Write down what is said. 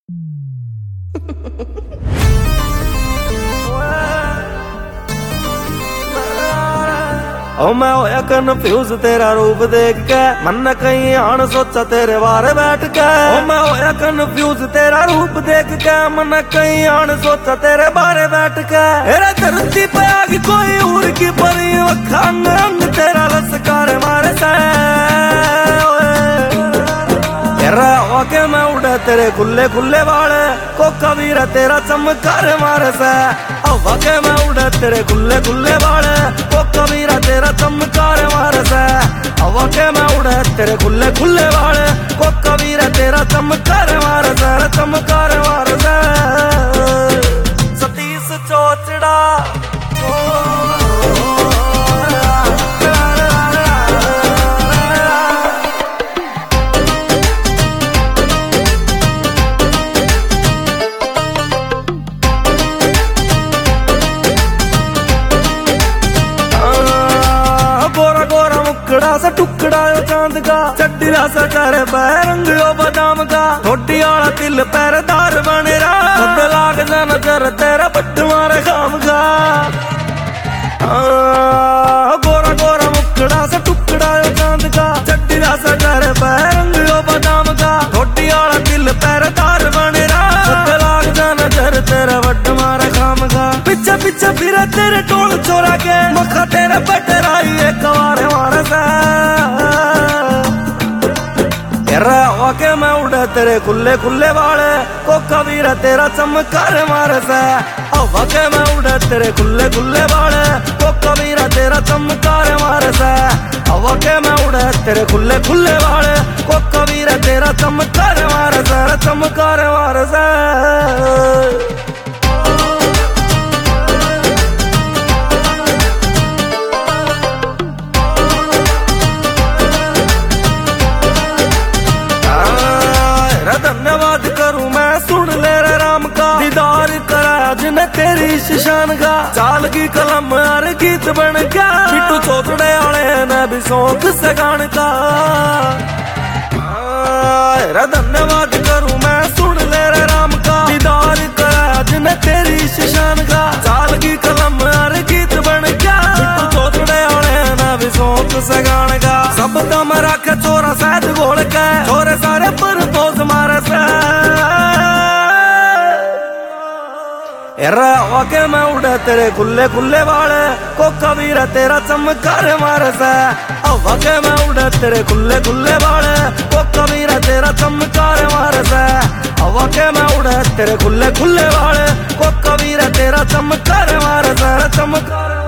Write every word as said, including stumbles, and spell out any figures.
ओ मैं होया कन्फ्यूज तेरा रूप देख के, मन कहीं आन सोचा तेरे बारे बैठ के। ओ मैं होया कन्फ्यूज तेरा रूप देख के, मन कहीं आन सोचा तेरे बारे बैठ के। तेरा धरती पे आगे कोई उड़ की परी, अंग अंग तेरा लसकार मारे से। तेरा होके मैं उड़े तेरे खुले खुले वाले, को कबीरा तेरा चमकार मारे से। हवा के मैं उड़े तेरे खुले खुले वाले, को कबीरा तेरा चमकार मारे से। हवा के मैं उड़े तेरे खुले खुले वाले, को कबीरा तेरा चमकार मारे से। चमकार मारे से सतीश चोचड़ा सा टुकड़ा चांद का, चड्डीरा सा चारे पैर रंगियो बादाम का। थोड़ी आला तिल पैरदार बने रहा, लाग जा नजर तेरा बट मारे खाम का। गोरा गोरा मुकड़ा सा टुकड़ा चांद का, चड्डीरा सा चारे पैर रंगियो बादाम का। थोड़ी आला तिल पैरदार बने रहा, लाग जा नजर तेरा बट मारे खाम का। पीछे पीछे फिर तेरे टोल चोरा के, मखा तेरे बटराई एक बार मारे से। होके मैं उड़े तेरे खुले खुले वाले, को कबीरा तेरा चमकार मारे से। हवा के मैं उड़े तेरे खुले खुले वाले, को कबीरा तेरा चमकार मारे से। हवा के मैं उड़े तेरे खुले खुले वाले, को कबीरा तेरा चमकार मारे से। चमकार मारे से धन्यवाद करूं मैं सुन ले रे राम का, दीदार करा जिन्हें तेरी शिशान का। चाल की कलम हर गीत बन गया, बिट्टू चौथड़े आले ने भी शौक से गान का। धन्यवाद करूं मैं सुन ले रे राम का, दीदार करा जिन्हें तेरी शिशान का। चाल की कलम हर गीत बन गया, बिट्टू चौथड़े आले ने भी शौक से गान का। सब दम रख चोरा सैद गोल के, छोरे सारे पर बोझ मारे से। होके मैं उड़े तेरे खुले खुले वाले, को कबीरा तेरा चमकार मारे से। हवा के मैं उड़े तेरे खुले खुले वाले, को कबीरा तेरा चमकार मारे से। हवा के मैं उड़े तेरे खुले खुले वाले, को कबीरा तेरा चमकार मारे से। चमकार